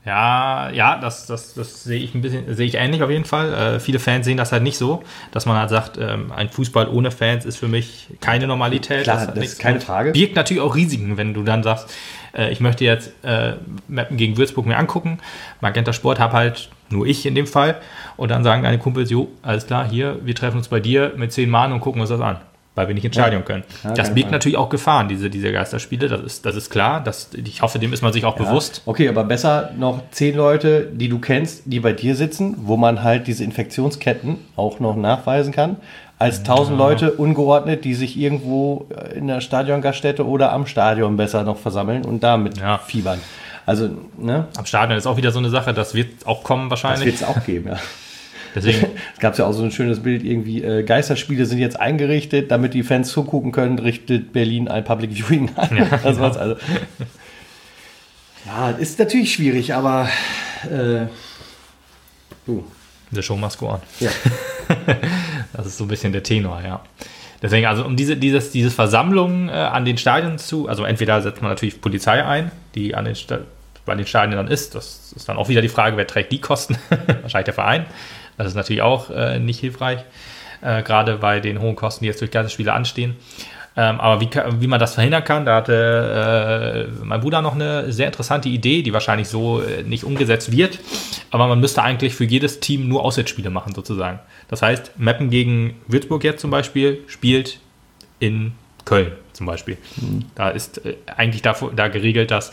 Ja, das sehe ich ähnlich auf jeden Fall. Viele Fans sehen das halt nicht so, dass man halt sagt, ein Fußball ohne Fans ist für mich keine Normalität. Klar, das ist keine Frage. Birgt natürlich auch Risiken, wenn du dann sagst, ich möchte jetzt Meppen gegen Würzburg mir angucken. Magenta Sport habe halt nur ich in dem Fall. Und dann sagen deine Kumpels, jo, alles klar, hier, wir treffen uns bei dir mit 10 Mann und gucken uns das an, weil wir nicht ins Stadion können. Ja, das birgt natürlich auch Gefahren, diese Geisterspiele, das ist klar. Ich hoffe, dem ist man sich auch bewusst. Okay, aber besser noch 10 Leute, die du kennst, die bei dir sitzen, wo man halt diese Infektionsketten auch noch nachweisen kann, als 1000 Leute ungeordnet, die sich irgendwo in der Stadiongaststätte oder am Stadion besser noch versammeln und damit fiebern. Also, ne? Am Stadion ist auch wieder so eine Sache, das wird auch kommen wahrscheinlich. Das wird es auch geben, ja. Deswegen. Es gab ja auch so ein schönes Bild, irgendwie Geisterspiele sind jetzt eingerichtet, damit die Fans zugucken können, richtet Berlin ein Public Viewing ein. Ja, das war's also. Ja, ist natürlich schwierig, aber The show must go on. Ja. Das ist so ein bisschen der Tenor, ja. Deswegen, also um diese Versammlungen an den Stadien also entweder setzt man natürlich Polizei ein, die bei den Stadien dann ist. Das ist dann auch wieder die Frage, wer trägt die Kosten? Wahrscheinlich der Verein. Das ist natürlich auch nicht hilfreich, gerade bei den hohen Kosten, die jetzt durch Geisterspiele anstehen. Aber wie man das verhindern kann, da hatte mein Bruder noch eine sehr interessante Idee, die wahrscheinlich so nicht umgesetzt wird. Aber man müsste eigentlich für jedes Team nur Auswärtsspiele machen, sozusagen. Das heißt, Meppen gegen Würzburg jetzt zum Beispiel spielt in Köln zum Beispiel. Da ist eigentlich da geregelt, dass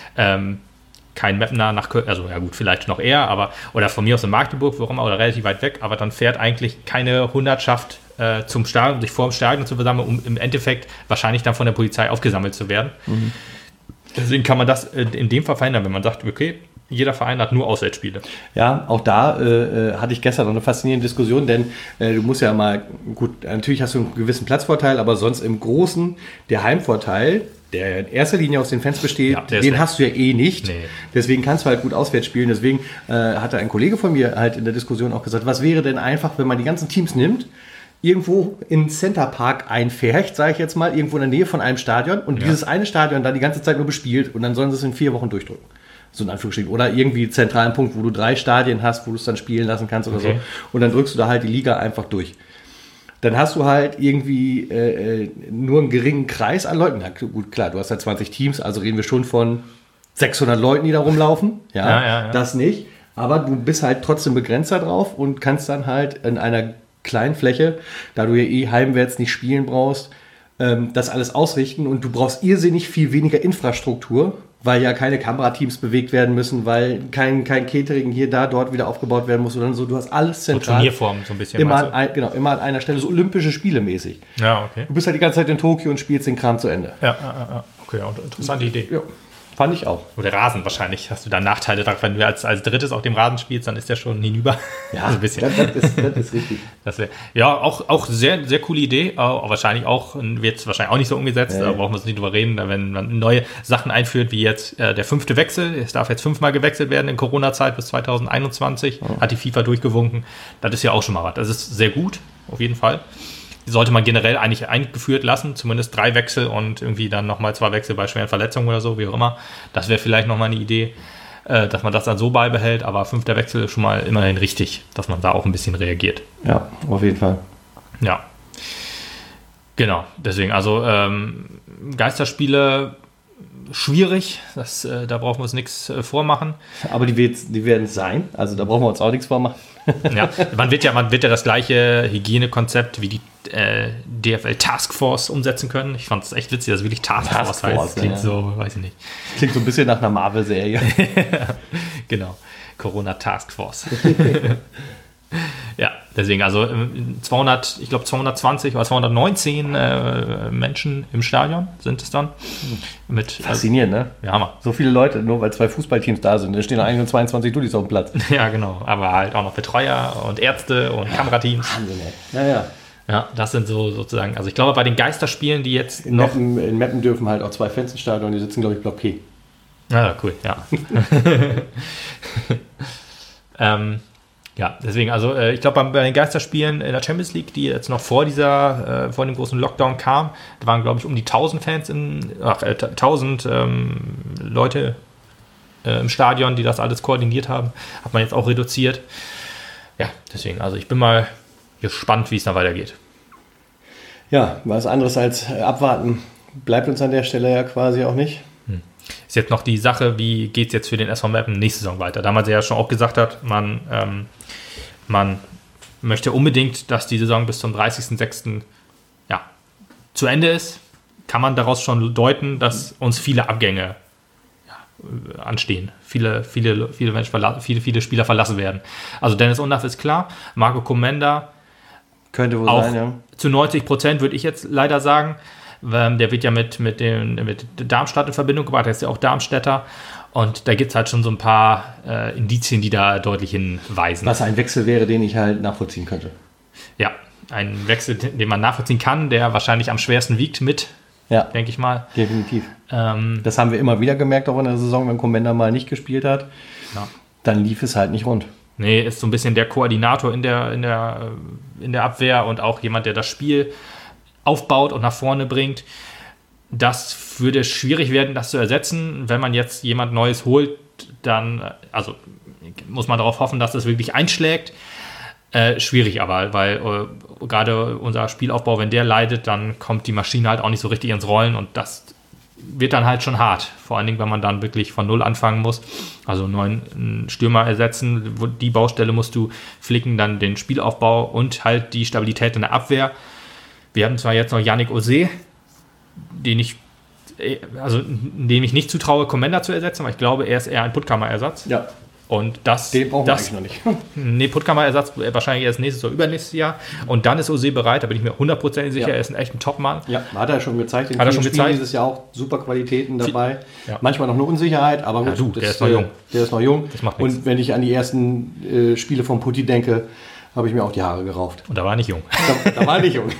kein Mapner nach Köln, also ja gut, vielleicht noch eher, oder von mir aus in Magdeburg, wo auch immer, oder relativ weit weg, aber dann fährt eigentlich keine Hundertschaft zum Stadion, sich vor dem Stadion zu versammeln, um im Endeffekt wahrscheinlich dann von der Polizei aufgesammelt zu werden. Deswegen kann man das in dem Fall verhindern, wenn man sagt, okay, jeder Verein hat nur Auswärtsspiele. Ja, auch da hatte ich gestern noch eine faszinierende Diskussion, denn du musst ja mal, gut, natürlich hast du einen gewissen Platzvorteil, aber sonst im Großen der Heimvorteil, der in erster Linie aus den Fans besteht, den hast du ja eh nicht. Nee. Deswegen kannst du halt gut auswärts spielen. Deswegen hatte ein Kollege von mir halt in der Diskussion auch gesagt, was wäre denn einfach, wenn man die ganzen Teams nimmt, irgendwo in Center Park einfärcht, sage ich jetzt mal, irgendwo in der Nähe von einem Stadion und dieses eine Stadion dann die ganze Zeit nur bespielt und dann sollen sie es in 4 Wochen durchdrücken. So in Anführungsstrichen. Oder irgendwie einen zentralen Punkt, wo du 3 Stadien hast, wo du es dann spielen lassen kannst oder so. Und dann drückst du da halt die Liga einfach durch. Dann hast du halt irgendwie nur einen geringen Kreis an Leuten. Na gut, klar, du hast halt 20 Teams, also reden wir schon von 600 Leuten, die da rumlaufen. Ja. Das nicht. Aber du bist halt trotzdem begrenzt da drauf und kannst dann halt in einer kleinen Fläche, da du ja heimwärts nicht spielen brauchst, das alles ausrichten und du brauchst irrsinnig viel weniger Infrastruktur, weil ja keine Kamerateams bewegt werden müssen, weil kein Catering hier, da, dort wieder aufgebaut werden muss, sondern so, du hast alles zentral. Turnierform so ein bisschen. Immer an einer Stelle, so olympische Spiele mäßig. Ja, okay. Du bist halt die ganze Zeit in Tokio und spielst den Kram zu Ende. Ja. Okay, interessante Idee. Ja, fand ich auch. Oder Rasen wahrscheinlich. Hast du da Nachteile drauf? Wenn du als drittes auf dem Rasen spielst, dann ist der schon hinüber. Ja, also ein bisschen. Das ist richtig. Auch sehr, sehr coole Idee. Wahrscheinlich auch, wird es wahrscheinlich auch nicht so umgesetzt. Da brauchen wir uns nicht drüber reden. Wenn man neue Sachen einführt, wie jetzt der 5. Wechsel. Es darf jetzt 5-mal gewechselt werden in Corona-Zeit bis 2021. Hat die FIFA durchgewunken. Das ist ja auch schon mal was. Das ist sehr gut, auf jeden Fall. Die sollte man generell eigentlich eingeführt lassen, zumindest 3 Wechsel und irgendwie dann nochmal 2 Wechsel bei schweren Verletzungen oder so, wie auch immer. Das wäre vielleicht nochmal eine Idee, dass man das dann so beibehält, aber 5. Wechsel ist schon mal immerhin richtig, dass man da auch ein bisschen reagiert. Ja, auf jeden Fall. Ja, genau, deswegen, also Geisterspiele schwierig, da brauchen wir uns nichts vormachen. Aber die werden es sein, also da brauchen wir uns auch nichts vormachen. Ja, man wird ja das gleiche Hygienekonzept wie die DFL Taskforce umsetzen können. Ich fand es echt witzig, dass es wirklich Taskforce heißt. Klingt so, weiß ich nicht. Klingt so ein bisschen nach einer Marvel-Serie. Genau, Corona Taskforce. Ja, deswegen, also 220 oder 219 Menschen im Stadion sind es dann. Faszinierend, ne? Ja, Hammer. So viele Leute, nur weil 2 Fußballteams da sind. Da stehen 21 Dudis auf dem Platz. Ja, genau. Aber halt auch noch Betreuer und Ärzte und Kamerateams. Wahnsinn, ey. Ja. Ja, das sind so sozusagen, also ich glaube bei den Geisterspielen, die jetzt in Meppen dürfen halt auch 2 Fans im Stadion, die sitzen, glaube ich, Block P. Ja, cool, ja. Ja, deswegen, also ich glaube bei den Geisterspielen in der Champions League, die jetzt noch vor dem großen Lockdown kam, da waren, glaube ich, um die 1000 Fans 1000 Leute im Stadion, die das alles koordiniert haben, hat man jetzt auch reduziert. Ja, deswegen, also ich bin mal gespannt, wie es dann weitergeht. Ja, was anderes als abwarten bleibt uns an der Stelle ja quasi auch nicht. Ist jetzt noch die Sache, wie geht es jetzt für den SV Meppen nächste Saison weiter? Da man ja schon auch gesagt hat, man möchte unbedingt, dass die Saison bis zum 30.06. Ja, zu Ende ist. Kann man daraus schon deuten, dass uns viele Abgänge anstehen. Viele Spieler verlassen werden. Also Dennis Undaff ist klar, Marco Komenda könnte wohl auch sein, ja. Zu 90% würde ich jetzt leider sagen. Der wird ja mit Darmstadt in Verbindung gebracht, der ist ja auch Darmstädter. Und da gibt es halt schon so ein paar Indizien, die da deutlich hinweisen. Was ein Wechsel wäre, den ich halt nachvollziehen könnte. Ja, ein Wechsel, den man nachvollziehen kann, der wahrscheinlich am schwersten wiegt denke ich mal. Definitiv. Das haben wir immer wieder gemerkt, auch in der Saison, wenn Komenda mal nicht gespielt hat. Ja. Dann lief es halt nicht rund. Nee, ist so ein bisschen der Koordinator in der Abwehr und auch jemand, der das Spiel aufbaut und nach vorne bringt. Das würde schwierig werden, das zu ersetzen. Wenn man jetzt jemand Neues holt, dann muss man darauf hoffen, dass das wirklich einschlägt. Schwierig aber, weil gerade unser Spielaufbau, wenn der leidet, dann kommt die Maschine halt auch nicht so richtig ins Rollen und das wird dann halt schon hart. Vor allen Dingen, wenn man dann wirklich von Null anfangen muss. Also einen neuen Stürmer ersetzen, die Baustelle musst du flicken, dann den Spielaufbau und halt die Stabilität in der Abwehr. Wir haben zwar jetzt noch Yannick Ose, dem ich nicht zutraue, Komenda zu ersetzen, aber ich glaube, er ist eher ein Puttkammer-Ersatz. Ja. Und den brauchen wir eigentlich noch nicht. Nee, Puttkammer-Ersatz wahrscheinlich erst nächstes oder übernächstes Jahr. Und dann ist Ose bereit, da bin ich mir 100% sicher, er ist ein echter Top-Mann. Ja, hat er schon gezeigt. Hat er schon gezeigt. Dieses Jahr auch super Qualitäten dabei. Ja. Manchmal noch eine Unsicherheit, aber gut. Der ist noch jung. Der ist noch jung. Das macht nichts. Und wenn ich an die ersten Spiele von Putti denke, habe ich mir auch die Haare gerauft. Und da war er nicht jung. Da war er nicht jung.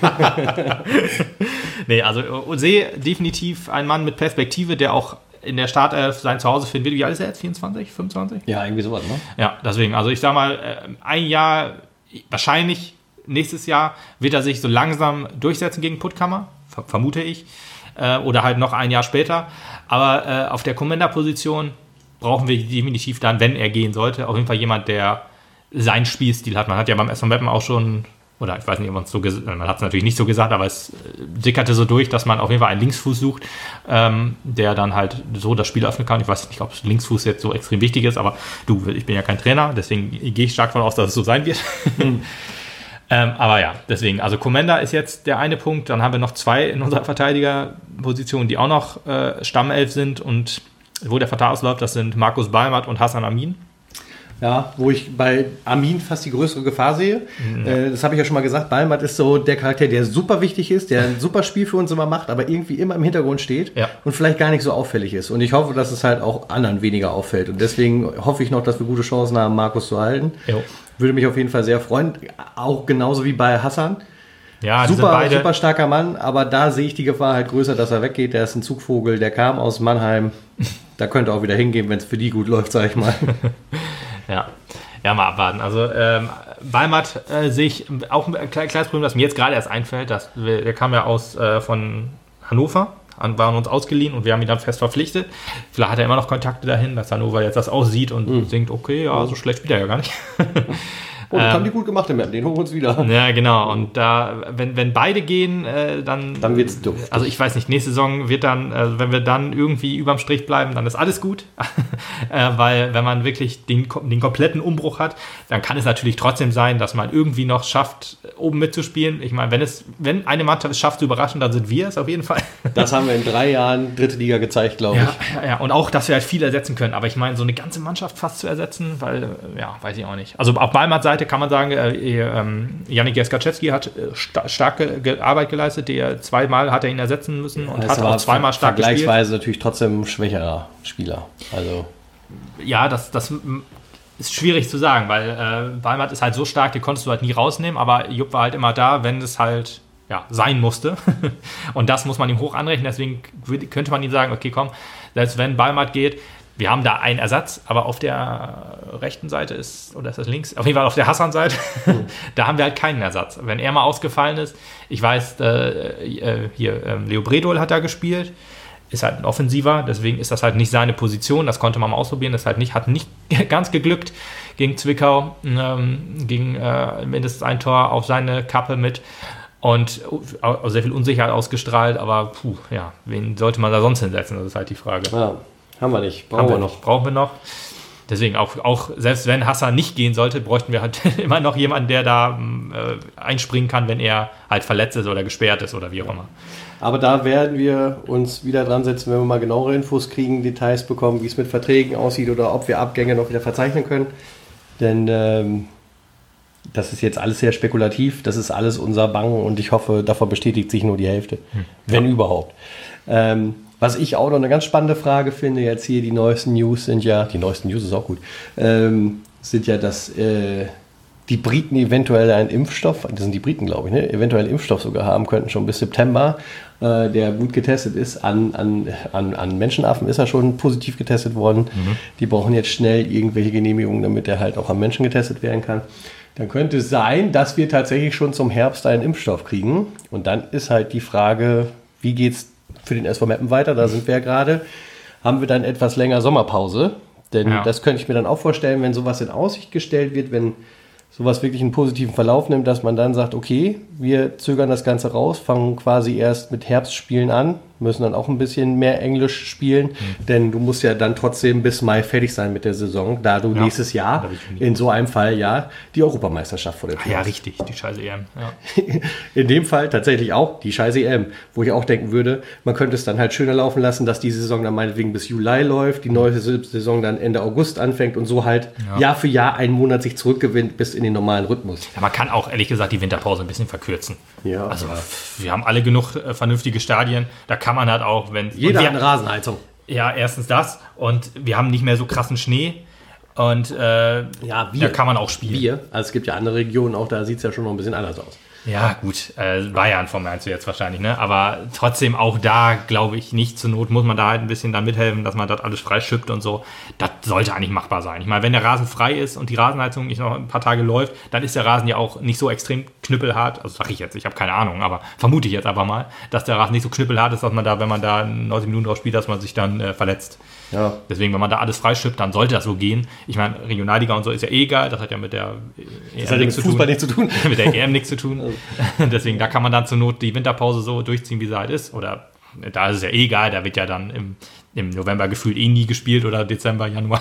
Nee, also Ose definitiv ein Mann mit Perspektive, der auch in der Startelf sein Zuhause finden wird. Wie alt ist er jetzt? 24, 25? Ja, irgendwie sowas, ne? Ja, deswegen. Also ich sag mal, ein Jahr, wahrscheinlich nächstes Jahr, wird er sich so langsam durchsetzen gegen Puttkammer, vermute ich. Oder halt noch ein Jahr später. Aber auf der Komenda-Position brauchen wir definitiv dann, wenn er gehen sollte, auf jeden Fall jemand, der seinen Spielstil hat. Man hat ja beim SV Meppen auch schon, oder ich weiß nicht, ob man es so gesagt hat, man hat es natürlich nicht so gesagt, aber es sickerte so durch, dass man auf jeden Fall einen Linksfuß sucht, der dann halt so das Spiel öffnen kann. Ich weiß nicht, ob Linksfuß jetzt so extrem wichtig ist, aber ich bin ja kein Trainer, deswegen gehe ich stark davon aus, dass es so sein wird. Aber ja, deswegen, also Komenda ist jetzt der eine Punkt, dann haben wir noch 2 in unserer Verteidigerposition, die auch noch Stammelf sind und wo der Vertrag ausläuft, das sind Markus Balmert und Hassan Amin. Ja, wo ich bei Armin fast die größere Gefahr sehe. Das habe ich ja schon mal gesagt. Balmat ist so der Charakter, der super wichtig ist, der ein super Spiel für uns immer macht, aber irgendwie immer im Hintergrund steht und vielleicht gar nicht so auffällig ist. Und ich hoffe, dass es halt auch anderen weniger auffällt. Und deswegen hoffe ich noch, dass wir gute Chancen haben, Markus zu halten. Jo. Würde mich auf jeden Fall sehr freuen. Auch genauso wie bei Hassan. Ja, super starker Mann, aber da sehe ich die Gefahr halt größer, dass er weggeht. Der ist ein Zugvogel, der kam aus Mannheim. Da könnte auch wieder hingehen, wenn es für die gut läuft, sag ich mal. Ja, mal abwarten. Also Balmat sehe ich auch ein kleines Problem, das mir jetzt gerade erst einfällt. Der kam ja von Hannover, waren uns ausgeliehen und wir haben ihn dann fest verpflichtet. Vielleicht hat er immer noch Kontakte dahin, dass Hannover jetzt das aussieht und denkt, okay, ja, so schlecht spielt er ja gar nicht. Und das haben die gut gemacht, den holen wir uns wieder. Ja, genau. Und da, wenn beide gehen, dann wird es doof. Also ich weiß nicht, nächste Saison wird dann, wenn wir dann irgendwie überm Strich bleiben, dann ist alles gut. Weil wenn man wirklich den kompletten Umbruch hat, dann kann es natürlich trotzdem sein, dass man irgendwie noch schafft, oben mitzuspielen. Ich meine, wenn eine Mannschaft es schafft zu überraschen, dann sind wir es auf jeden Fall. Das haben wir in 3 Jahren dritte Liga gezeigt, glaube ich. Ja, und auch, dass wir halt viel ersetzen können. Aber ich meine, so eine ganze Mannschaft fast zu ersetzen, weil, weiß ich auch nicht. Also auf Balmat-Seite kann man sagen, Yannick Jeskaczewski hat starke Arbeit geleistet. 2-mal hat er ihn ersetzen müssen und hat auch 2-mal stark gespielt. Vergleichsweise natürlich trotzdem ein schwächerer Spieler. Also ja, das ist schwierig zu sagen, weil Balmat ist halt so stark, die konntest du halt nie rausnehmen, aber Jupp war halt immer da, wenn es halt sein musste. Und das muss man ihm hoch anrechnen, deswegen könnte man ihm sagen, okay, komm, selbst wenn Balmat geht, wir haben da einen Ersatz, aber auf der rechten Seite oder ist das links? Auf jeden Fall auf der Hassan-Seite, da haben wir halt keinen Ersatz. Wenn er mal ausgefallen ist, ich weiß, Leo Bredol hat da gespielt, ist halt ein Offensiver, deswegen ist das halt nicht seine Position, das konnte man mal ausprobieren, das hat nicht ganz geglückt gegen Zwickau, gegen mindestens ein Tor auf seine Kappe mit und sehr viel Unsicherheit ausgestrahlt, aber wen sollte man da sonst hinsetzen, das ist halt die Frage. Ja. Haben wir nicht. Brauchen wir noch. Deswegen, auch selbst wenn Hassan nicht gehen sollte, bräuchten wir halt immer noch jemanden, der da einspringen kann, wenn er halt verletzt ist oder gesperrt ist oder wie auch immer. Aber da werden wir uns wieder dran setzen, wenn wir mal genauere Infos kriegen, Details bekommen, wie es mit Verträgen aussieht oder ob wir Abgänge noch wieder verzeichnen können. Denn das ist jetzt alles sehr spekulativ. Das ist alles unser Bangen und ich hoffe, davon bestätigt sich nur die Hälfte. Wenn überhaupt. Was ich auch noch eine ganz spannende Frage finde, jetzt hier die neuesten News ist auch gut, sind ja, dass die Briten eventuell einen Impfstoff, das sind die Briten, glaube ich, eventuell einen Impfstoff sogar haben könnten, schon bis September, der gut getestet ist. An Menschenaffen ist er schon positiv getestet worden. Die brauchen jetzt schnell irgendwelche Genehmigungen, damit er halt auch am Menschen getestet werden kann. Dann könnte es sein, dass wir tatsächlich schon zum Herbst einen Impfstoff kriegen. Und dann ist halt die Frage, wie geht's für den SV Meppen weiter, da sind wir ja gerade, haben wir dann etwas länger Sommerpause, denn das könnte ich mir dann auch vorstellen, wenn sowas in Aussicht gestellt wird, wenn sowas wirklich einen positiven Verlauf nimmt, dass man dann sagt, okay, wir zögern das Ganze raus, fangen quasi erst mit Herbstspielen an, müssen dann auch ein bisschen mehr Englisch spielen, denn du musst ja dann trotzdem bis Mai fertig sein mit der Saison, da du nächstes Jahr, in so einem Fall die Europameisterschaft vor der Tür hast. Ja, richtig, die scheiße EM. Ja. In dem Fall tatsächlich auch die scheiße EM, wo ich auch denken würde, man könnte es dann halt schöner laufen lassen, dass die Saison dann meinetwegen bis Juli läuft, die neue Saison dann Ende August anfängt und so halt Jahr für Jahr einen Monat sich zurückgewinnt bis in den normalen Rhythmus. Ja, man kann auch ehrlich gesagt die Winterpause ein bisschen verkürzen. Ja, also wir haben alle genug vernünftige Stadien, da kann man halt auch, wenn... Jeder hat eine Rasenheizung. Ja, erstens das und wir haben nicht mehr so krassen Schnee und da kann man auch spielen. Also es gibt ja andere Regionen, auch da sieht es ja schon noch ein bisschen anders aus. Ja, gut, Bayern meinst du jetzt wahrscheinlich, ne? Aber trotzdem auch da, glaube ich, nicht zur Not muss man da halt ein bisschen dann mithelfen, dass man das alles freischippt und so. Das sollte eigentlich machbar sein. Ich meine, wenn der Rasen frei ist und die Rasenheizung nicht noch ein paar Tage läuft, dann ist der Rasen ja auch nicht so extrem knüppelhart. Also sage ich jetzt, ich habe keine Ahnung, aber vermute ich jetzt einfach mal, dass der Rasen nicht so knüppelhart ist, dass man da, wenn man da 90 Minuten drauf spielt, dass man sich dann verletzt. Ja. Deswegen, wenn man da alles freischippt, dann sollte das so gehen. Ich meine, Regionalliga und so ist ja egal, das hat ja mit der EM nichts zu tun. Mit der EM nichts zu tun. Deswegen, da kann man dann zur Not die Winterpause so durchziehen, wie sie halt ist. Oder da ist es ja egal, da wird ja dann im November gefühlt nie gespielt oder Dezember, Januar.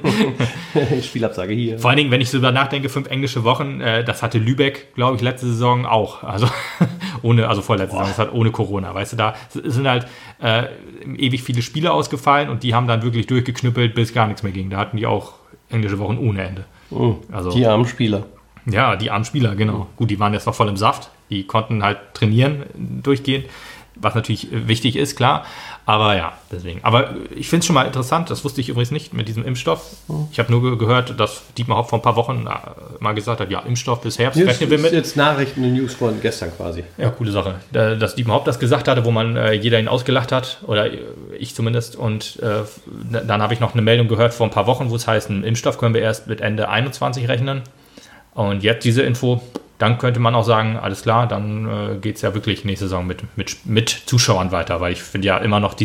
Spielabsage hier. Vor allen Dingen, wenn ich so über nachdenke, 5 englische Wochen, das hatte Lübeck, glaube ich, letzte Saison auch. Also vorletzte Saison, das hat ohne Corona. Weißt du, da sind halt ewig viele Spiele ausgefallen und die haben dann wirklich durchgeknüppelt, bis gar nichts mehr ging. Da hatten die auch englische Wochen ohne Ende. Also, die armen Spieler. Ja, die armen Spieler, genau. Gut, die waren jetzt noch voll im Saft. Die konnten halt trainieren durchgehend, was natürlich wichtig ist, klar. Aber ja, deswegen. Aber ich finde es schon mal interessant, das wusste ich übrigens nicht mit diesem Impfstoff. Ich habe nur gehört, dass Dietmar Hopp vor ein paar Wochen mal gesagt hat, ja, Impfstoff bis Herbst rechnen wir mit. Das ist jetzt Nachrichten und News von gestern quasi. Ja, coole Sache. Dass Dietmar Hopp das gesagt hatte, wo man jeder ihn ausgelacht hat, oder ich zumindest. Und dann habe ich noch eine Meldung gehört vor ein paar Wochen, wo es heißt, einen Impfstoff können wir erst mit Ende 21 rechnen. Und jetzt diese Info, dann könnte man auch sagen, alles klar, dann geht es ja wirklich nächste Saison mit Zuschauern weiter, weil ich finde ja immer noch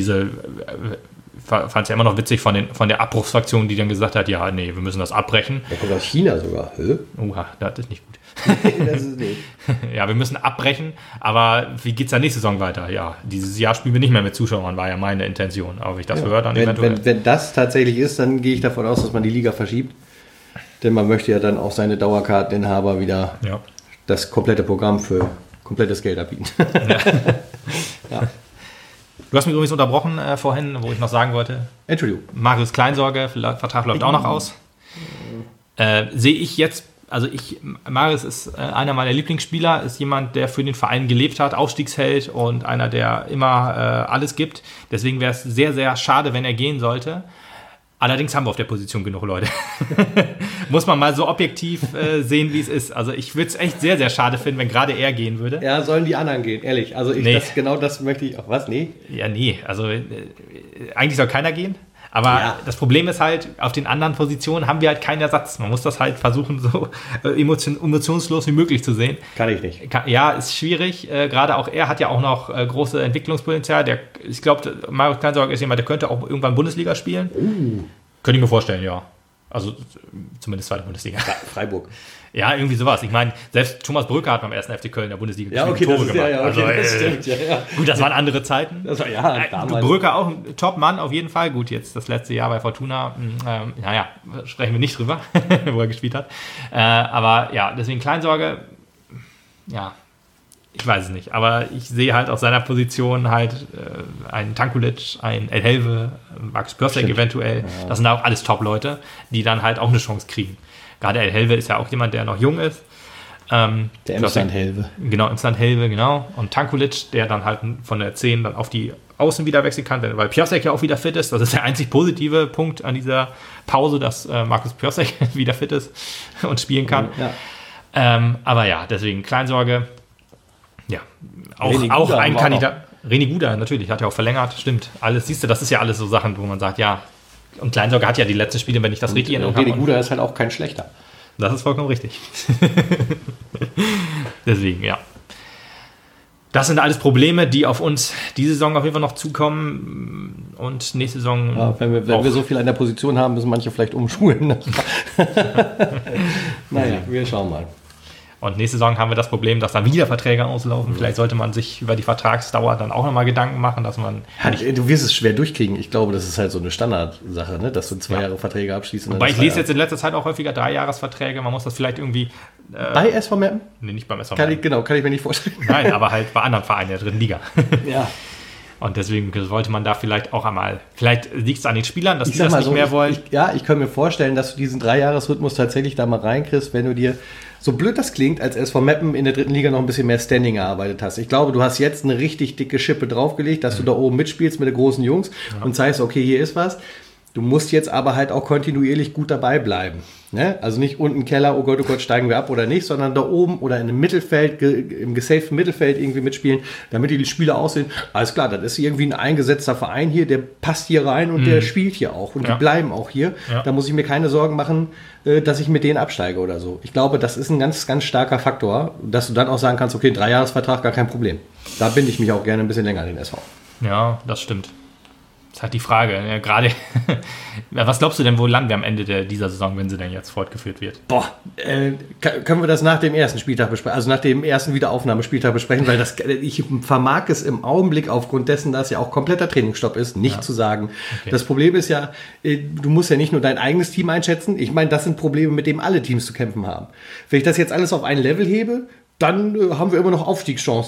fand es ja immer noch witzig von der Abbruchsfraktion, die dann gesagt hat, ja, nee, wir müssen das abbrechen. Der kommt aus China sogar. Oha, das ist nicht gut. Das ist nicht. Ja, wir müssen abbrechen, aber wie geht es dann nächste Saison weiter? Ja, dieses Jahr spielen wir nicht mehr mit Zuschauern, war ja meine Intention. Aber wenn ich das höre, dann eventuell. Wenn das tatsächlich ist, dann gehe ich davon aus, dass man die Liga verschiebt. Denn man möchte ja dann auch seine Dauerkarteninhaber wieder das komplette Programm für komplettes Geld anbieten. Ja. Du hast mich übrigens unterbrochen vorhin, wo ich noch sagen wollte. Entschuldigung. Marius Kleinsorge, Vertrag läuft auch noch aus. Sehe ich jetzt, Marius ist einer meiner Lieblingsspieler, ist jemand, der für den Verein gelebt hat, Aufstiegsheld und einer, der immer alles gibt. Deswegen wäre es sehr, sehr schade, wenn er gehen sollte. Allerdings haben wir auf der Position genug Leute. Muss man mal so objektiv sehen, wie es ist. Also ich würde es echt sehr, sehr schade finden, wenn gerade er gehen würde. Ja, sollen die anderen gehen, ehrlich. Also genau das möchte ich auch. Was? Nee? Ja, nee. Also eigentlich soll keiner gehen. Aber das Problem ist halt, auf den anderen Positionen haben wir halt keinen Ersatz. Man muss das halt versuchen, so emotionslos wie möglich zu sehen. Kann ich nicht. Ja, ist schwierig. Gerade auch er hat ja auch noch große Entwicklungspotenzial. Ich glaube, Marius Kleinsorge ist jemand, der könnte auch irgendwann Bundesliga spielen. Könnte ich mir vorstellen, ja. Also zumindest zweite Bundesliga. Freiburg. Ja, irgendwie sowas. Ich meine, selbst Thomas Brücker hat beim 1. FC Köln in der Bundesliga Tore gemacht. Das stimmt. Gut, das waren andere Zeiten. Das war, damals. Brücker auch ein Top-Mann auf jeden Fall. Gut, jetzt das letzte Jahr bei Fortuna, sprechen wir nicht drüber, wo er gespielt hat. Aber ja, deswegen Kleinsorge, ja, ich weiß es nicht. Aber ich sehe halt aus seiner Position halt einen Tankulic, einen El Helve, Max Pörsek eventuell. Ja. Das sind auch alles Top-Leute, die dann halt auch eine Chance kriegen. Gerade El Helve ist ja auch jemand, der noch jung ist. Der Emsland-Helve. Genau, Emsland-Helve, genau. Und Tankulic, der dann halt von der 10 dann auf die Außen wieder wechseln kann, weil Pörsek ja auch wieder fit ist. Das ist der einzig positive Punkt an dieser Pause, dass Markus Pörsek wieder fit ist und spielen kann. Ja. Aber ja, deswegen Kleinsorge. Ja, auch ein Kandidat. René Guda, natürlich, hat ja auch verlängert, stimmt. Alles, siehst du, das ist ja alles so Sachen, wo man sagt, ja, und Kleinsorge hat ja die letzten Spiele, wenn ich das richtig erinnere. René Guda ist halt auch kein schlechter. Das ist vollkommen richtig. Deswegen, ja. Das sind alles Probleme, die auf uns diese Saison auf jeden Fall noch zukommen und nächste Saison. Ja, wenn wir so viel an der Position haben, müssen manche vielleicht umschulen. Naja, wir schauen mal. Und nächste Saison haben wir das Problem, dass dann wieder Verträge auslaufen. Vielleicht sollte man sich über die Vertragsdauer dann auch nochmal Gedanken machen, dass man... Du wirst es schwer durchkriegen. Ich glaube, das ist halt so eine Standardsache, ne? Dass du 2 Jahre Verträge abschließt. Wobei ich lese jetzt in letzter Zeit auch häufiger 3-Jahresverträge. Man muss das vielleicht irgendwie... bei SV Meppen? Nee, nicht beim SV Meppen. Kann ich mir nicht vorstellen. Nein, aber halt bei anderen Vereinen der dritten Liga. Ja. Und deswegen sollte man da vielleicht auch einmal... Vielleicht liegt es an den Spielern, dass die das nicht mehr wollen. Ich kann mir vorstellen, dass du diesen 3-Jahres-Rhythmus tatsächlich da mal reinkriegst, wenn du dir... So blöd das klingt, als SV Meppen in der dritten Liga noch ein bisschen mehr Standing erarbeitet hast. Ich glaube, du hast jetzt eine richtig dicke Schippe draufgelegt, dass du da oben mitspielst mit den großen Jungs und zeigst, okay, hier ist was. Du musst jetzt aber halt auch kontinuierlich gut dabei bleiben. Ne? Also nicht unten im Keller, oh Gott, steigen wir ab oder nicht, sondern da oben oder in einem Mittelfeld, im gesaften Mittelfeld irgendwie mitspielen, damit die Spieler aussehen, alles klar, das ist irgendwie ein eingesetzter Verein hier, der passt hier rein und der spielt hier auch und die bleiben auch hier. Ja. Da muss ich mir keine Sorgen machen, dass ich mit denen absteige oder so. Ich glaube, das ist ein ganz, ganz starker Faktor, dass du dann auch sagen kannst, okay, 3-Jahres-Vertrag, gar kein Problem. Da binde ich mich auch gerne ein bisschen länger an den SV. Ja, das stimmt. Das ist halt die Frage. Ja, gerade, was glaubst du denn, wo landen wir am Ende dieser Saison, wenn sie denn jetzt fortgeführt wird? Können wir das nach dem ersten Spieltag besprechen, also nach dem ersten Wiederaufnahmespieltag besprechen, weil ich vermag es im Augenblick aufgrund dessen, dass ja auch kompletter Trainingsstopp ist, nicht zu sagen. Okay. Das Problem ist ja, du musst ja nicht nur dein eigenes Team einschätzen. Ich meine, das sind Probleme, mit denen alle Teams zu kämpfen haben. Wenn ich das jetzt alles auf ein Level hebe, dann haben wir immer noch Aufstiegschancen.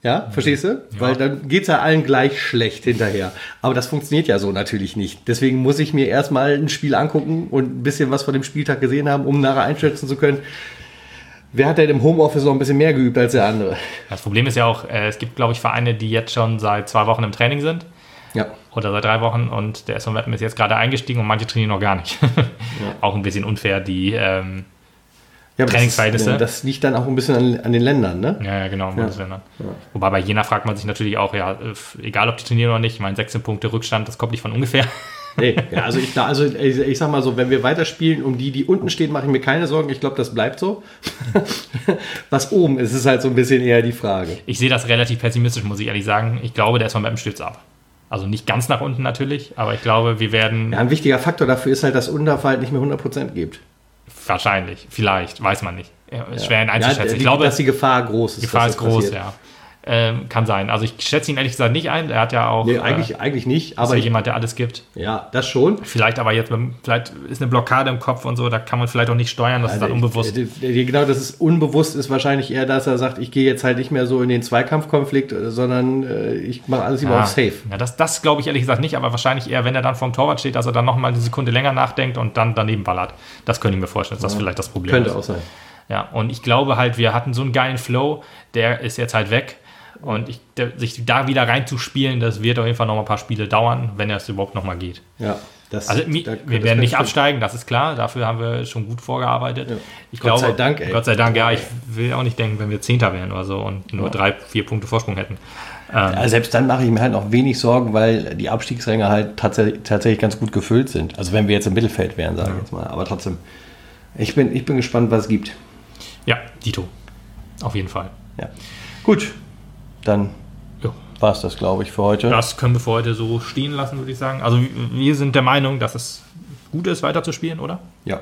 Ja, verstehst du? Ja. Weil dann geht es ja allen gleich schlecht hinterher. Aber das funktioniert ja so natürlich nicht. Deswegen muss ich mir erstmal ein Spiel angucken und ein bisschen was von dem Spieltag gesehen haben, um nachher einschätzen zu können, wer hat denn im Homeoffice noch ein bisschen mehr geübt als der andere. Das Problem ist ja auch, es gibt, glaube ich, Vereine, die jetzt schon seit 2 Wochen im Training sind. Ja. Oder seit 3 Wochen und der SV Meppen ist jetzt gerade eingestiegen und manche trainieren noch gar nicht. Ja. Auch ein bisschen unfair, die Trainingsverhältnisse. Das liegt dann auch ein bisschen an den Ländern, ne? Ja, genau, an Bundesländern. Ja. Wobei bei Jena fragt man sich natürlich auch, egal ob die trainieren oder nicht, ich meine, 16 Punkte Rückstand, das kommt nicht von ungefähr. Nee, ja, ich sag mal so, wenn wir weiterspielen, um die unten stehen, mache ich mir keine Sorgen. Ich glaube, das bleibt so. Was oben ist, ist halt so ein bisschen eher die Frage. Ich sehe das relativ pessimistisch, muss ich ehrlich sagen. Ich glaube, der SV Meppen stürzt ab. Also nicht ganz nach unten natürlich, aber ich glaube, wir werden... Ja, ein wichtiger Faktor dafür ist halt, dass Unterfall halt nicht mehr 100% gibt. Wahrscheinlich, vielleicht, weiß man nicht. Ist schwer einzuschätzen. Ich glaube, dass die Gefahr groß ist. Die Gefahr ist groß, ja. Kann sein. Also ich schätze ihn ehrlich gesagt nicht ein. Er hat ja auch... Nee, eigentlich nicht. Aber jemand, der alles gibt. Ja, das schon. Vielleicht aber jetzt, vielleicht ist eine Blockade im Kopf und so, da kann man vielleicht auch nicht steuern, das ist dann unbewusst. Genau, das ist unbewusst, ist wahrscheinlich eher, dass er sagt, ich gehe jetzt halt nicht mehr so in den Zweikampfkonflikt, sondern ich mache alles lieber auf Safe. Ja, das glaube ich ehrlich gesagt nicht, aber wahrscheinlich eher, wenn er dann vorm Torwart steht, dass er dann nochmal eine Sekunde länger nachdenkt und dann daneben ballert. Das könnte ich mir vorstellen, dass das vielleicht das Problem ist. Könnte auch sein. Ja, und ich glaube halt, wir hatten so einen geilen Flow, der ist jetzt halt weg. Und sich da wieder reinzuspielen, das wird auf jeden Fall noch mal ein paar Spiele dauern, wenn es überhaupt noch mal geht. Ja, wir werden nicht absteigen, das ist klar. Dafür haben wir schon gut vorgearbeitet. Ja. Gott sei Dank, ey. Gott sei Dank, ja. Ich will auch nicht denken, wenn wir Zehnter wären oder so und nur 3-4 Punkte Vorsprung hätten. Selbst dann mache ich mir halt noch wenig Sorgen, weil die Abstiegsränge halt tatsächlich ganz gut gefüllt sind. Also wenn wir jetzt im Mittelfeld wären, sage ich jetzt mal. Aber trotzdem, ich bin gespannt, was es gibt. Ja, Dito. Auf jeden Fall. Ja. Gut. Dann war es das, glaube ich, für heute. Das können wir für heute so stehen lassen, würde ich sagen. Also wir sind der Meinung, dass es gut ist, weiterzuspielen, oder? Ja.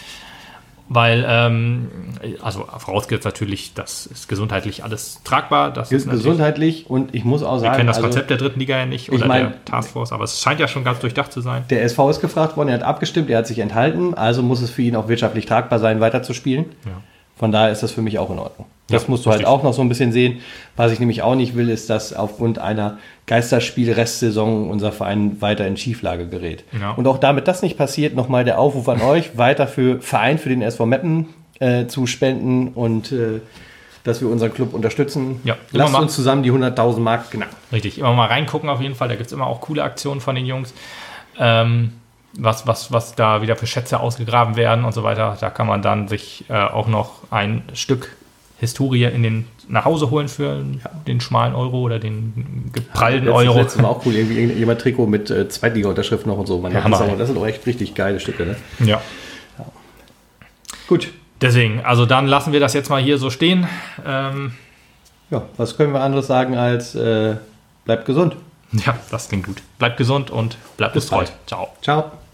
Weil, also vorausgesetzt natürlich, das ist gesundheitlich alles tragbar. Das ist gesundheitlich und ich muss auch sagen... Wir kennen das Konzept der dritten Liga ja nicht oder der Taskforce, aber es scheint ja schon ganz durchdacht zu sein. Der SV ist gefragt worden, er hat abgestimmt, er hat sich enthalten, also muss es für ihn auch wirtschaftlich tragbar sein, weiterzuspielen. Ja. Von daher ist das für mich auch in Ordnung. Das musst du halt auch noch so ein bisschen sehen. Was ich nämlich auch nicht will, ist, dass aufgrund einer Geisterspiel-Restsaison unser Verein weiter in Schieflage gerät. Ja. Und auch damit das nicht passiert, nochmal der Aufruf an euch, weiter für den SV Meppen zu spenden und dass wir unseren Club unterstützen. Ja, lasst uns zusammen die 100.000 Mark knacken. Richtig, immer mal reingucken auf jeden Fall. Da gibt es immer auch coole Aktionen von den Jungs. Was da wieder für Schätze ausgegraben werden und so weiter. Da kann man dann sich auch noch ein Stück Historie nach Hause holen für den schmalen Euro oder den geprallten Euro. Das ist auch cool. Irgendwie jemand Trikot mit Zweitliga-Unterschrift noch und so. Das sind auch echt richtig geile Stücke. Ne? Ja. Gut. Deswegen, also dann lassen wir das jetzt mal hier so stehen. Was können wir anderes sagen als bleibt gesund? Ja, das klingt gut. Bleibt gesund und bleibt uns treu. Ciao. Ciao.